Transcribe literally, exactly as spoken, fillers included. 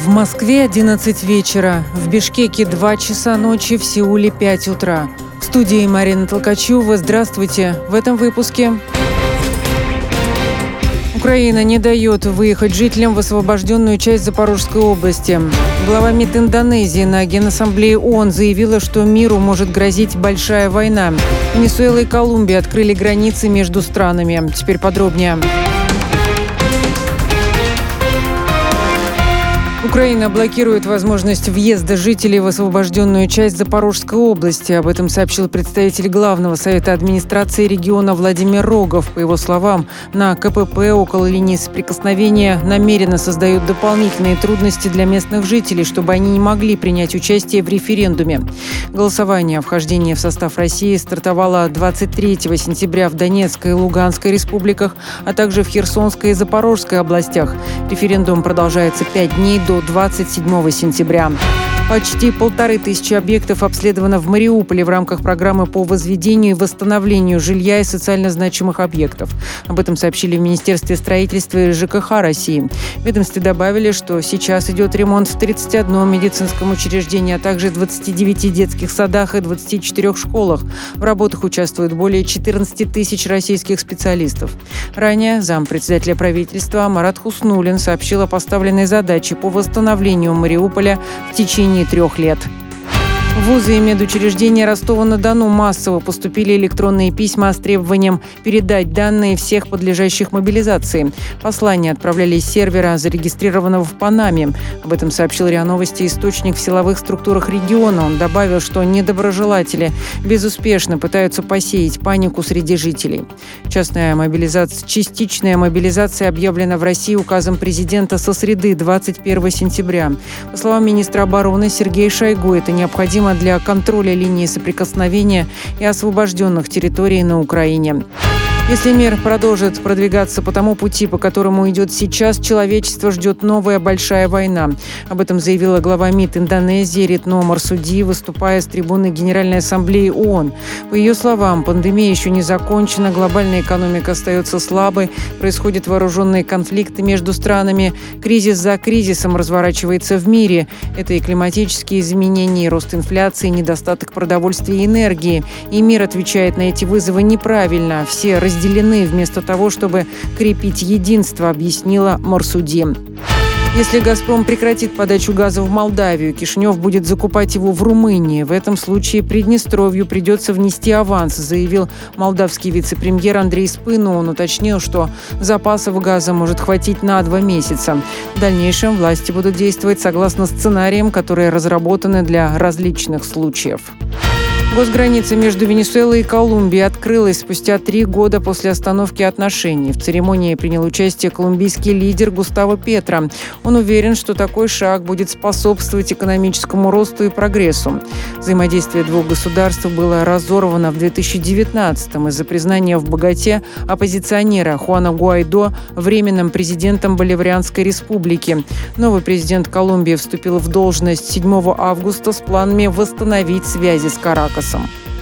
В Москве одиннадцать вечера, в Бишкеке два часа ночи, в Сеуле пять утра. В студии Марина Толкачева. Здравствуйте. В этом выпуске. Украина не дает выехать жителям в освобожденную часть Запорожской области. Глава МИД Индонезии на Генассамблее ООН заявила, что миру может грозить большая война. Венесуэла и Колумбия открыли границы между странами. Теперь подробнее. Украина блокирует возможность въезда жителей в освобожденную часть Запорожской области. Об этом сообщил представитель Главного совета администрации региона Владимир Рогов. По его словам, на КПП около линии соприкосновения намеренно создают дополнительные трудности для местных жителей, чтобы они не могли принять участие в референдуме. Голосование о вхождении в состав России стартовало двадцать третьего сентября в Донецкой и Луганской республиках, а также в Херсонской и Запорожской областях. Референдум продолжается пять дней до двадцать седьмого сентября. Почти полторы тысячи объектов обследовано в Мариуполе в рамках программы по возведению и восстановлению жилья и социально значимых объектов. Об этом сообщили в Министерстве строительства и ЖКХ России. В ведомстве добавили, что сейчас идет ремонт в тридцати одном медицинском учреждении, а также двадцати девяти детских садах и двадцати четырёх школах. В работах участвуют более четырнадцати тысяч российских специалистов. Ранее зампредседателя правительства Марат Хуснуллин сообщил о поставленной задаче по восстановлению Мариуполя в течение трех лет. В вузы и медучреждения Ростова-на-Дону массово поступили электронные письма с требованием передать данные всех подлежащих мобилизации. Послания отправлялись с сервера, зарегистрированного в Панаме. Об этом сообщил РИА Новости источник в силовых структурах региона. Он добавил, что недоброжелатели безуспешно пытаются посеять панику среди жителей. Частная мобилизация, частичная мобилизация объявлена в России указом президента со среды двадцать первого сентября. По словам министра обороны Сергея Шойгу, это необходимо для контроля линии соприкосновения и освобожденных территорий на Украине. Если мир продолжит продвигаться по тому пути, по которому идет сейчас, человечество ждет новая большая война. Об этом заявила глава МИД Индонезии Ретно Марсуди, выступая с трибуны Генеральной Ассамблеи ООН. По ее словам, пандемия еще не закончена, глобальная экономика остается слабой, происходят вооруженные конфликты между странами, кризис за кризисом разворачивается в мире. Это и климатические изменения, и рост инфляции, и недостаток продовольствия и энергии. И мир отвечает на эти вызовы неправильно. Все разделены разделены вместо того, чтобы крепить единство, объяснила Марсуди. Если «Газпром» прекратит подачу газа в Молдавию, Кишинев будет закупать его в Румынии. В этом случае Приднестровью придется внести аванс, заявил молдавский вице-премьер Андрей Спыно. Он уточнил, что запасов газа может хватить на два месяца. В дальнейшем власти будут действовать согласно сценариям, которые разработаны для различных случаев. Госграница между Венесуэлой и Колумбией открылась спустя три года после остановки отношений. В церемонии принял участие колумбийский лидер Густаво Петро. Он уверен, что такой шаг будет способствовать экономическому росту и прогрессу. Взаимодействие двух государств было разорвано в две тысячи девятнадцатом из-за признания в богате оппозиционера Хуана Гуайдо временным президентом Боливарианской республики. Новый президент Колумбии вступил в должность седьмого августа с планами восстановить связи с Каракасом.